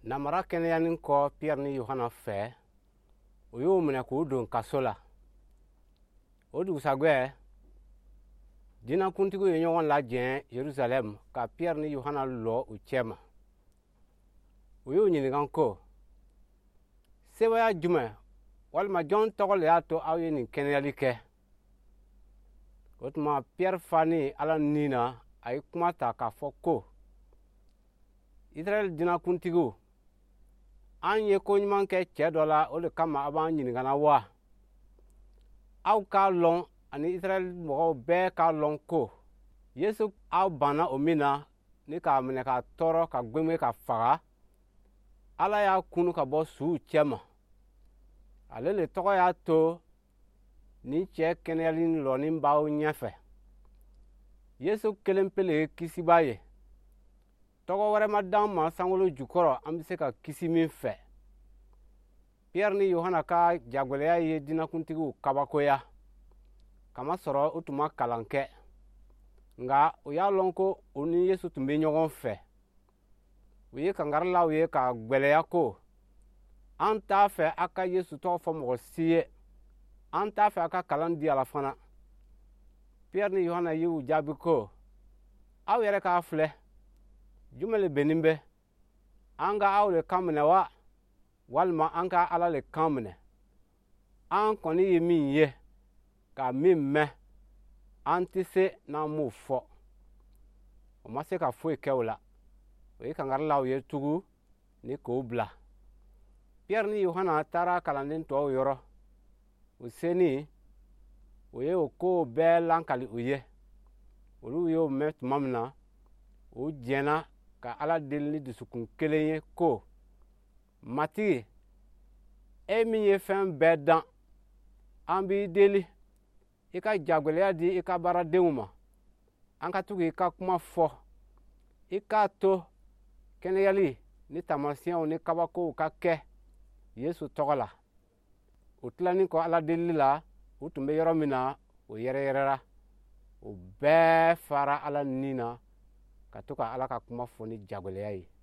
Namara kɛnɛyanin kɔ Pierre ni Yohana fɛ o y'o minɛ k'o don kaso la. O dugusajɛ diinakuntigiw ye ɲɔgɔn lajɛ Yerusalem ka Pierre ni Yohana lɔ u cɛ ma. O y'o ɲininka ko sɛbɛya jumɛn walima jɔn tɔgɔ le y'a to aw ye nin kɛnɛyali kɛ. O tuma Pierre fa ni Ala ni na a ye kuma ta k'a fɔ ko Israɛl diinakuntigiw, an ye ko ɲuman kɛ cɛ dɔ la, o de kama a b'an ɲininkana wa? Aw k'a lɔn ani Israɛl mɔgɔw bɛɛ k'a lɔn ko Yesu aw banna o min na ni k'a minɛ k'a tɔɔrɔ ka gwɛngɛ ka faga, Ala y'a kunu ka bɔ suw cɛ ma. Ale le tɔgɔ y'a to nin cɛ kɛnɛyali lɔnin b'aw ɲɛfɛ. Yesu kelen pe le ye kisibaa ye. Tɔgɔ wɛrɛ ma d'an ma sankolo jukɔrɔ an bɛ se ka kisi min fɛ. Pierre ni Yohana ka jagwɛlɛya ye diinakuntigiw kabakoya, kamasɔrɔ u tun ma kalan kɛ. Nka u y'a lɔn ko u ni Yesu tun bɛ ɲɔgɔn fɛ. U ye kangarilaw ye ka gwɛlɛya ko an t'a fɛ a ka Yesu tɔgɔ fɔ mɔgɔ si ye, an t'a fɛ a ka kalan di a la fana. Pierre ni Yohana y'u jaabi ko aw yɛrɛ k'a filɛ, jumɛn le bɛnnen bɛ, an ka aw le kan minɛ wa walima an ka Ala le kan minɛ? An kɔni ye min ye ka min mɛn, an tɛ se n'an m'o fɔ. O ma se ka foyi kɛ o la. O ye kangarilaw ye tugun ni k'o bila. Pierre ni Yohana taara kalanden tɔw yɔrɔ. O seni o ye o kow bɛɛ lankali u ye. Olu y'o mɛn tuma min na, o jɛnna ka Ala deli ni dusukun kelen ye ko matigi, e min ye fɛn bɛɛ dan, an b'i deli i ka jagwɛlɛya di i ka baaradenw ma, an ka tugu i ka kuma fɔ, i k'a to kɛnɛyali ni taamasiyɛnw ni kabakow ka kɛ Yesu tɔgɔ la. O tilanin kɔ Ala delili la, u tun bɛ yɔrɔ min na, o yɛrɛyɛrɛra. O bɛɛ fara Ala ni na ka to ka Ala ka kuma fɔ ni jagwɛlɛya ye.